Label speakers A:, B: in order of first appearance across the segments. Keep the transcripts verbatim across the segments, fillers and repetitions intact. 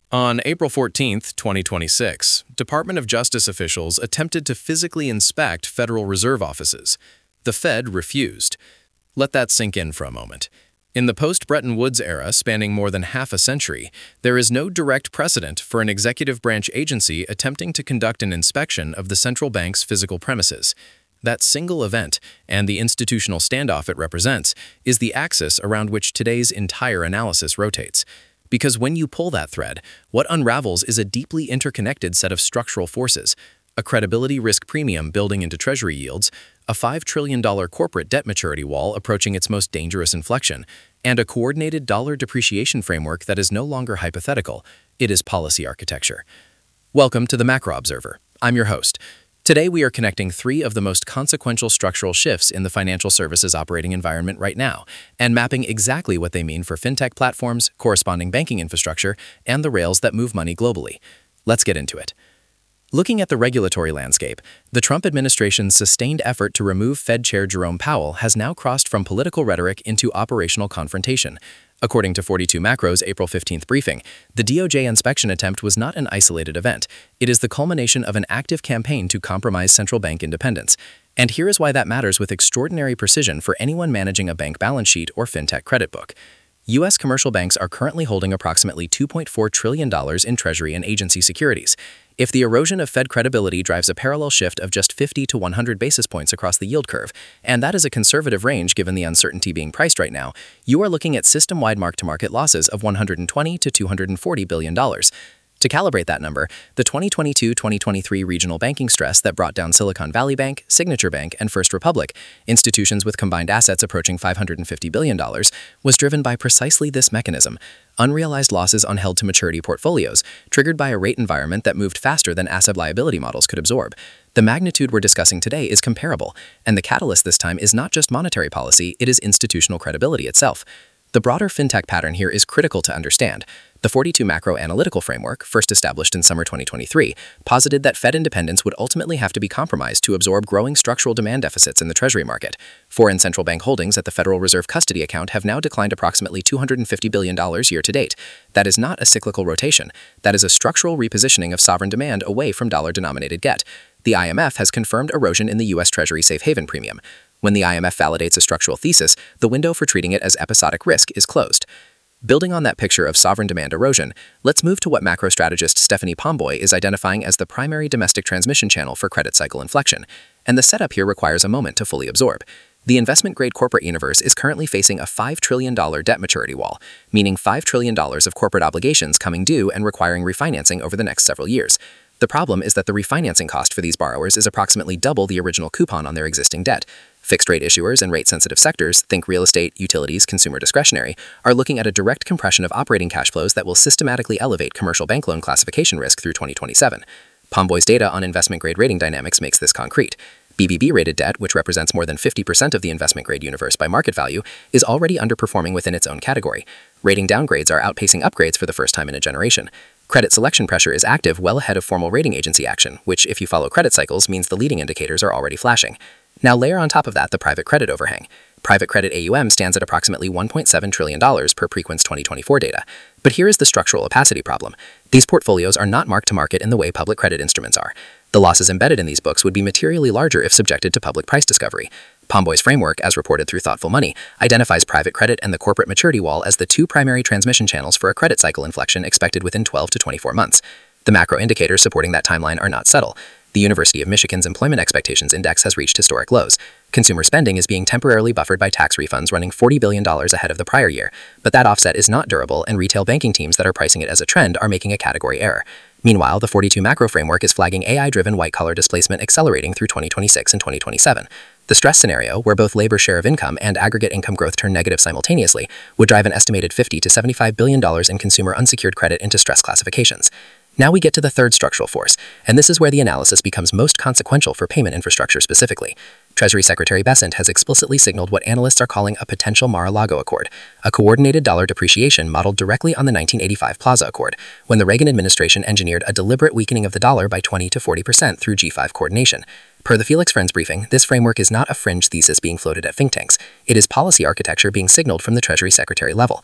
A: On April fourteenth, twenty twenty-six, Department of Justice officials attempted to physically inspect Federal Reserve offices. The Fed refused. Let that sink in for a moment. In the post-Bretton Woods era spanning more than half a century, there is no direct precedent for an executive branch agency attempting to conduct an inspection of the central bank's physical premises. That single event, and the institutional standoff it represents, is the axis around which today's entire analysis rotates. Because when you pull that thread, what unravels is a deeply interconnected set of structural forces: a credibility risk premium building into Treasury yields, a five trillion dollars corporate debt maturity wall approaching its most dangerous inflection, and a coordinated dollar depreciation framework that is no longer hypothetical. It is policy architecture. Welcome to the Macro Observer. I'm your host. Today we are connecting three of the most consequential structural shifts in the financial services operating environment right now, and mapping exactly what they mean for fintech platforms, corresponding banking infrastructure, and the rails that move money globally. Let's get into it. Looking at the regulatory landscape, the Trump administration's sustained effort to remove Fed Chair Jerome Powell has now crossed from political rhetoric into operational confrontation. According to forty-two Macro's April fifteenth briefing, the D O J inspection attempt was not an isolated event. It is the culmination of an active campaign to compromise central bank independence. And here is why that matters with extraordinary precision for anyone managing a bank balance sheet or fintech credit book. U S commercial banks are currently holding approximately two point four trillion dollars in Treasury and agency securities. If the erosion of Fed credibility drives a parallel shift of just fifty to one hundred basis points across the yield curve, and that is a conservative range given the uncertainty being priced right now, you are looking at system-wide mark-to-market losses of one hundred twenty to two hundred forty billion dollars. To calibrate that number, the twenty twenty-two twenty twenty-three regional banking stress that brought down Silicon Valley Bank, Signature Bank, and First Republic, institutions with combined assets approaching five hundred fifty billion dollars, was driven by precisely this mechanism: unrealized losses on held-to-maturity portfolios, triggered by a rate environment that moved faster than asset liability models could absorb. The magnitude we're discussing today is comparable, and the catalyst this time is not just monetary policy, it is institutional credibility itself. The broader fintech pattern here is critical to understand. The forty-two Macro Analytical Framework, first established in summer twenty twenty-three, posited that Fed independence would ultimately have to be compromised to absorb growing structural demand deficits in the Treasury market. Foreign central bank holdings at the Federal Reserve custody account have now declined approximately two hundred fifty billion dollars year to date. That is not a cyclical rotation. That is a structural repositioning of sovereign demand away from dollar-denominated debt. The I M F has confirmed erosion in the U S Treasury safe haven premium. When the I M F validates a structural thesis, the window for treating it as episodic risk is closed. Building on that picture of sovereign demand erosion, let's move to what macro strategist Stephanie Pomboy is identifying as the primary domestic transmission channel for credit cycle inflection. And the setup here requires a moment to fully absorb. The investment-grade corporate universe is currently facing a five trillion dollars debt maturity wall, meaning five trillion dollars of corporate obligations coming due and requiring refinancing over the next several years. The problem is that the refinancing cost for these borrowers is approximately double the original coupon on their existing debt. Fixed-rate issuers and rate-sensitive sectors, think real estate, utilities, consumer discretionary, are looking at a direct compression of operating cash flows that will systematically elevate commercial bank loan classification risk through twenty twenty-seven. Pomboy's data on investment-grade rating dynamics makes this concrete. B B B-rated debt, which represents more than fifty percent of the investment-grade universe by market value, is already underperforming within its own category. Rating downgrades are outpacing upgrades for the first time in a generation. Credit selection pressure is active well ahead of formal rating agency action, which, if you follow credit cycles, means the leading indicators are already flashing. Now layer on top of that the private credit overhang. Private credit A U M stands at approximately one point seven trillion dollars per Preqin's twenty twenty-four data. But here is the structural opacity problem. These portfolios are not marked to market in the way public credit instruments are. The losses embedded in these books would be materially larger if subjected to public price discovery. Pomboy's framework, as reported through Thoughtful Money, identifies private credit and the corporate maturity wall as the two primary transmission channels for a credit cycle inflection expected within twelve to twenty-four months. The macro indicators supporting that timeline are not subtle. The University of Michigan's Employment Expectations Index has reached historic lows. Consumer spending is being temporarily buffered by tax refunds running forty billion dollars ahead of the prior year, but that offset is not durable, and retail banking teams that are pricing it as a trend are making a category error. Meanwhile, the forty-two Macro Framework is flagging A I-driven white-collar displacement accelerating through twenty twenty-six and twenty twenty-seven. The stress scenario, where both labor share of income and aggregate income growth turn negative simultaneously, would drive an estimated fifty to seventy-five billion dollars in consumer unsecured credit into stress classifications. Now we get to the third structural force, and this is where the analysis becomes most consequential for payment infrastructure specifically. Treasury Secretary Bessent has explicitly signaled what analysts are calling a potential Mar-a-Lago Accord, a coordinated dollar depreciation modeled directly on the nineteen eighty-five Plaza Accord, when the Reagan administration engineered a deliberate weakening of the dollar by twenty to forty percent through G five coordination. Per the Felix Friends briefing, this framework is not a fringe thesis being floated at think tanks. It is policy architecture being signaled from the Treasury Secretary level.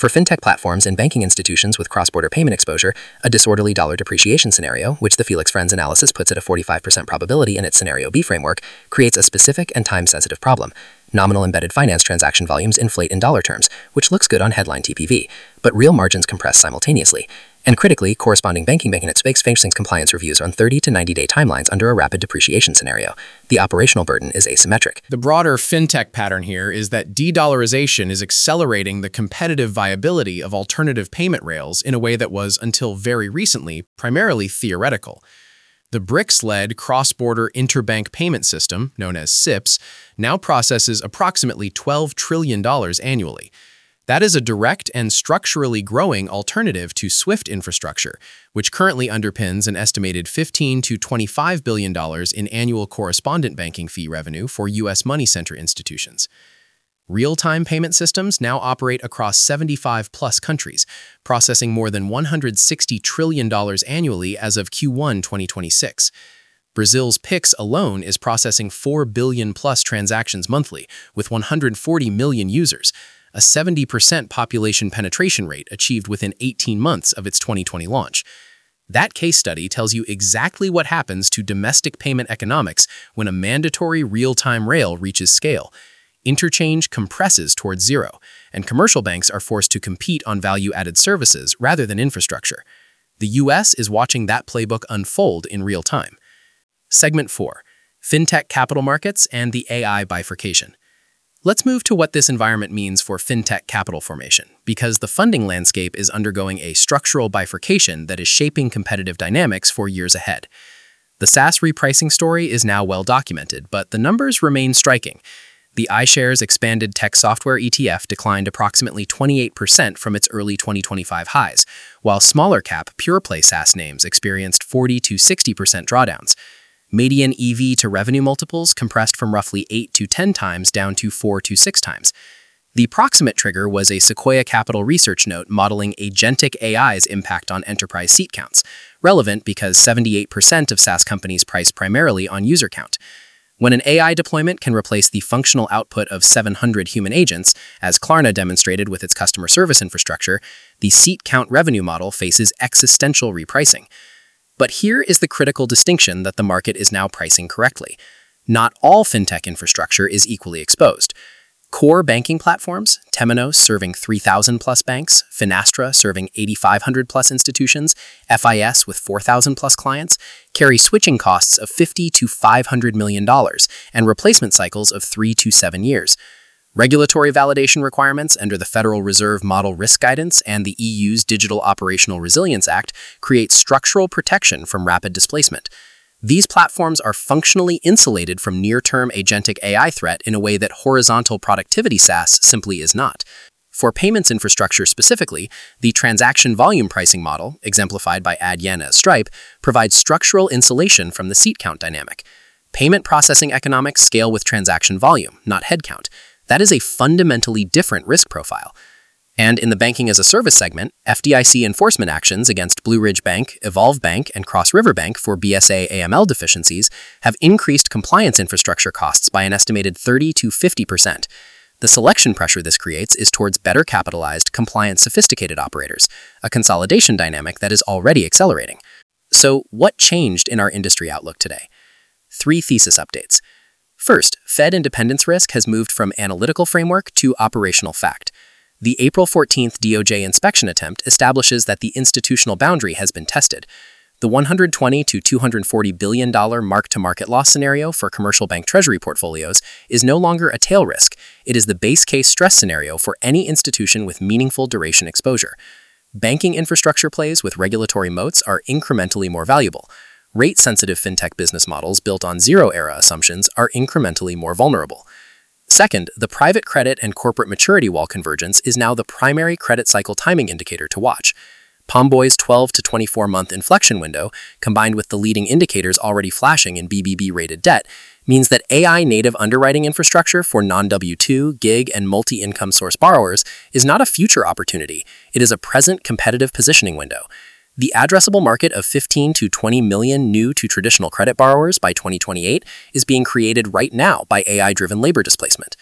B: For fintech platforms and banking institutions with cross-border payment exposure, a disorderly dollar depreciation scenario, which the Felix Friends analysis puts at a forty-five percent probability in its Scenario B framework, creates a specific and time-sensitive problem. Nominal embedded finance transaction volumes inflate in dollar terms, which looks good on headline T P V, but real margins compress simultaneously. And critically, corresponding banking benefits facing compliance reviews on thirty to ninety day timelines under a rapid depreciation scenario. The operational burden is asymmetric.
A: The broader fintech pattern here is that de-dollarization is accelerating the competitive viability of alternative payment rails in a way that was, until very recently, primarily theoretical. The BRICS-led cross-border interbank payment system, known as S I P S, now processes approximately twelve trillion dollars annually. That is a direct and structurally growing alternative to SWIFT infrastructure, which currently underpins an estimated fifteen to twenty-five billion dollars in annual correspondent banking fee revenue for U S money center institutions. Real-time payment systems now operate across seventy-five plus countries, processing more than one hundred sixty trillion dollars annually as of Q one twenty twenty-six. Brazil's Pix alone is processing four billion plus transactions monthly, with one hundred forty million users, a seventy percent population penetration rate achieved within eighteen months of its twenty twenty launch. That case study tells you exactly what happens to domestic payment economics when a mandatory real-time rail reaches scale. Interchange compresses towards zero, and commercial banks are forced to compete on value-added services rather than infrastructure. The U S is watching that playbook unfold in real time. Segment four. Fintech capital markets and the A I bifurcation. Let's move to what this environment means for fintech capital formation, because the funding landscape is undergoing a structural bifurcation that is shaping competitive dynamics for years ahead. The SaaS repricing story is now well documented, but the numbers remain striking. The iShares Expanded Tech Software E T F declined approximately twenty-eight percent from its early twenty twenty-five highs, while smaller cap pure-play SaaS names experienced forty to sixty percent drawdowns. Median E V to revenue multiples compressed from roughly eight to ten times down to four to six times. The proximate trigger was a Sequoia Capital research note modeling agentic A I's impact on enterprise seat counts, relevant because seventy-eight percent of SaaS companies price primarily on user count. When an A I deployment can replace the functional output of seven hundred human agents, as Klarna demonstrated with its customer service infrastructure, the seat count revenue model faces existential repricing. But here is the critical distinction that the market is now pricing correctly. Not all fintech infrastructure is equally exposed. Core banking platforms, Temenos serving three thousand plus banks, Finastra serving eighty-five hundred plus institutions, F I S with four thousand plus clients, carry switching costs of fifty to five hundred million dollars and replacement cycles of three to seven years. Regulatory validation requirements under the Federal Reserve Model Risk Guidance and the E U's Digital Operational Resilience Act create structural protection from rapid displacement. These platforms are functionally insulated from near-term agentic A I threat in a way that horizontal productivity SaaS simply is not. For payments infrastructure specifically, the transaction volume pricing model, exemplified by Adyen as Stripe, provides structural insulation from the seat count dynamic. Payment processing economics scale with transaction volume, not headcount. That is a fundamentally different risk profile. And in the banking-as-a-service segment, F D I C enforcement actions against Blue Ridge Bank, Evolve Bank, and Cross River Bank for B S A A M L deficiencies have increased compliance infrastructure costs by an estimated thirty to fifty percent. The selection pressure this creates is towards better capitalized, compliant, sophisticated operators, a consolidation dynamic that is already accelerating. So, what changed in our industry outlook today? Three thesis updates. First, Fed independence risk has moved from analytical framework to operational fact. The April fourteenth D O J inspection attempt establishes that the institutional boundary has been tested. The one hundred twenty to two hundred forty billion dollars mark-to-market loss scenario for commercial bank treasury portfolios is no longer a tail risk. It is the base case stress scenario for any institution with meaningful duration exposure. Banking infrastructure plays with regulatory moats are incrementally more valuable. Rate-sensitive fintech business models built on zero-era assumptions are incrementally more vulnerable. Second, the private credit and corporate maturity wall convergence is now the primary credit cycle timing indicator to watch. Pomboy's twelve to twenty-four month inflection window, combined with the leading indicators already flashing in B B B-rated debt, means that A I-native underwriting infrastructure for non W two, gig, and multi-income source borrowers is not a future opportunity. It is a present competitive positioning window. The addressable market of fifteen to twenty million new to traditional credit borrowers by twenty twenty-eight is being created right now by A I-driven labor displacement.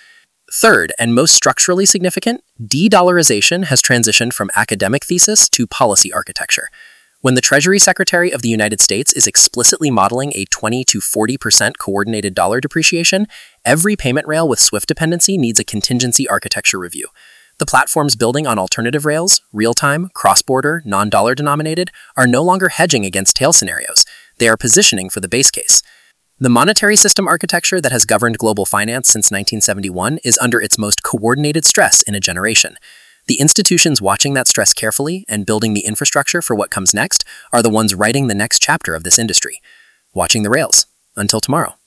B: Third, and most structurally significant, de-dollarization has transitioned from academic thesis to policy architecture. When the Treasury Secretary of the United States is explicitly modeling a twenty to forty percent coordinated dollar depreciation, every payment rail with SWIFT dependency needs a contingency architecture review. The platforms building on alternative rails, real-time, cross-border, non-dollar denominated, are no longer hedging against tail scenarios. They are positioning for the base case. The monetary system architecture that has governed global finance since nineteen seventy-one is under its most coordinated stress in a generation. The institutions watching that stress carefully and building the infrastructure for what comes next are the ones writing the next chapter of this industry. Watching the rails. Until tomorrow.